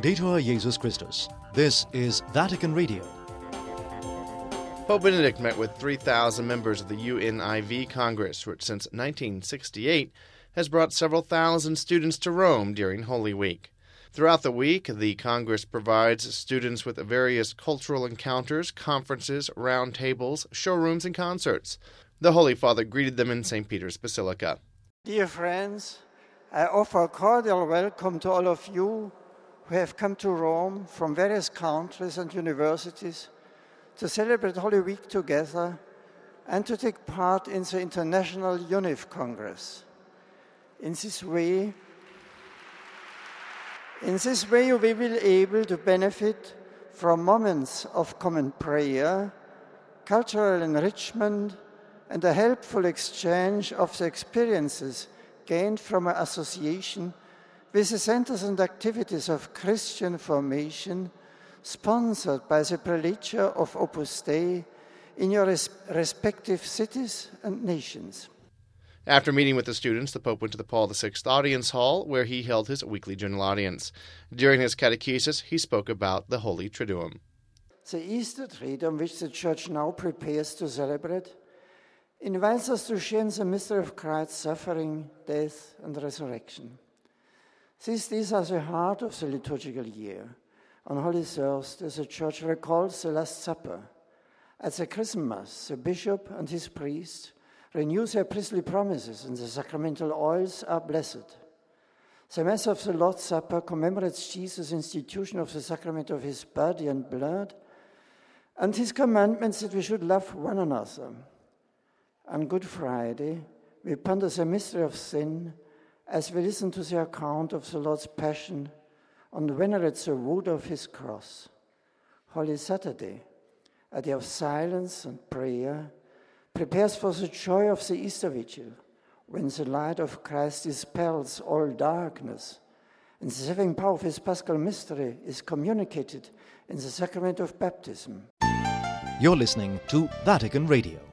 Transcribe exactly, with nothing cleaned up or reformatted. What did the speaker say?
Laudetur Jesus Christus. This is Vatican Radio. Pope Benedict met with three thousand members of the U N I V Congress, which since nineteen sixty-eight has brought several thousand students to Rome during Holy Week. Throughout the week, the Congress provides students with various cultural encounters, conferences, roundtables, showrooms, and concerts. The Holy Father greeted them in Saint Peter's Basilica. Dear friends, I offer a cordial welcome to all of you who have come to Rome from various countries and universities to celebrate Holy Week together and to take part in the International UNIV Congress. In this way, in this way you will be able to benefit from moments of common prayer, cultural enrichment, and a helpful exchange of the experiences gained from an association with the centers and activities of Christian formation sponsored by the Prelature of Opus Dei in your res- respective cities and nations. After meeting with the students, the Pope went to the Paul the Sixth Audience Hall, where he held his weekly general audience. During his catechesis, he spoke about the Holy Triduum. The Easter Triduum, which the Church now prepares to celebrate, invites us to share in the mystery of Christ's suffering, death, and resurrection. These days are the heart of the liturgical year. On Holy Thursday, the Church recalls the Last Supper. At the Christmas, the bishop and his priest renew their priestly promises, and the sacramental oils are blessed. The Mass of the Lord's Supper commemorates Jesus' institution of the sacrament of his body and blood, and his commandments that we should love one another. On Good Friday, we ponder the mystery of sin as we listen to the account of the Lord's Passion and venerate the wood of his cross. Holy Saturday, a day of silence and prayer, prepares for the joy of the Easter Vigil, when the light of Christ dispels all darkness, and the saving power of his Paschal mystery is communicated in the sacrament of baptism. You're listening to Vatican Radio.